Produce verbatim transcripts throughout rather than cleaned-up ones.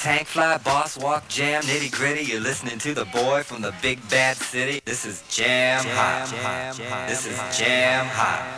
Tank fly, boss walk, jam, nitty gritty. You're listening to the boy from the big bad city. This is Jam, jam Hot. Jam, jam, this is Jam Hot.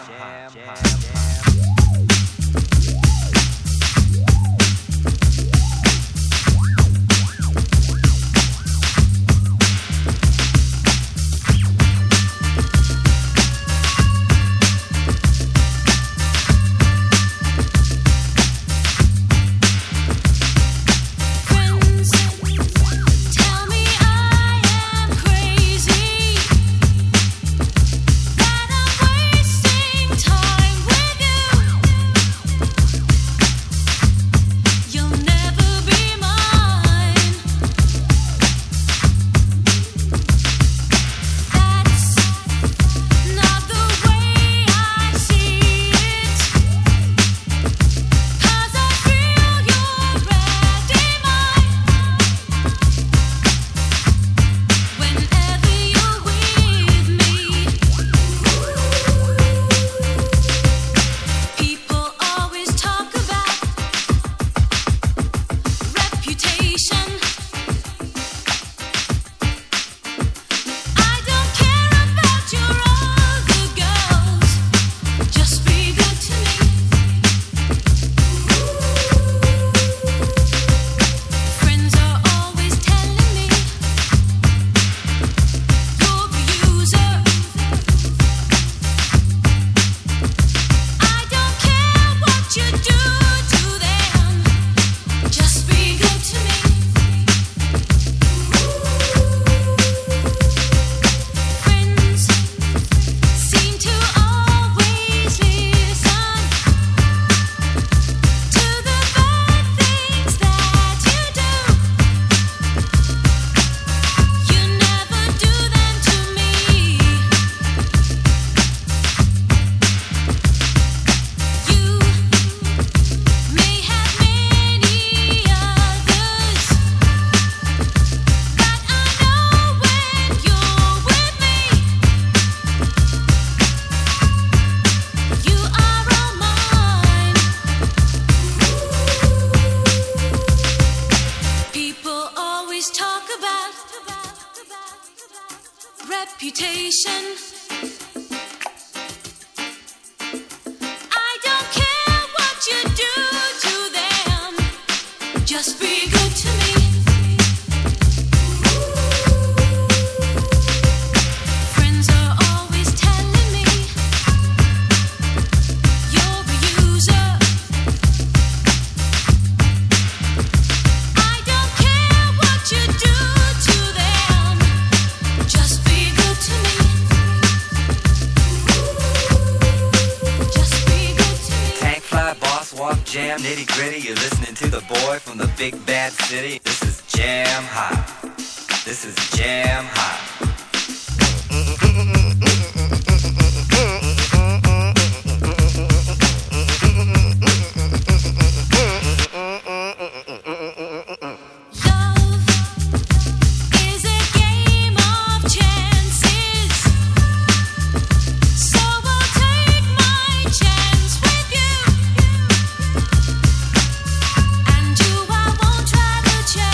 Jam, nitty gritty, you're listening to the boy from the big bad city. This is Jam Hot. This is Jam Hot.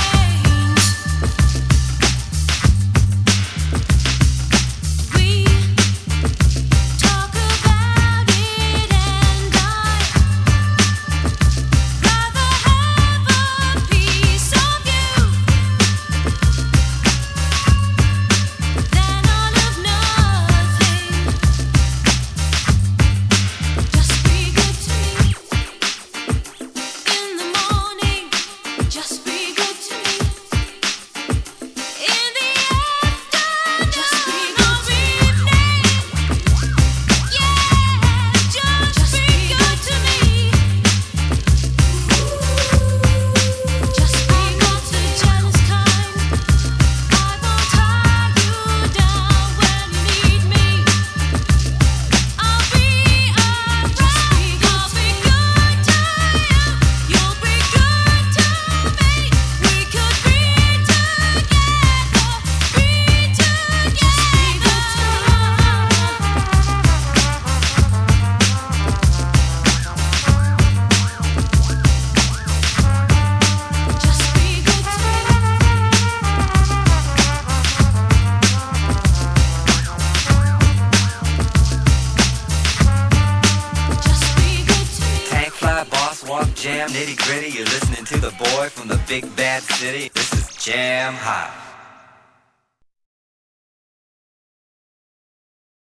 We Jam Nitty Gritty, you're listening to the boy from the big bad city. This is Jam Hot.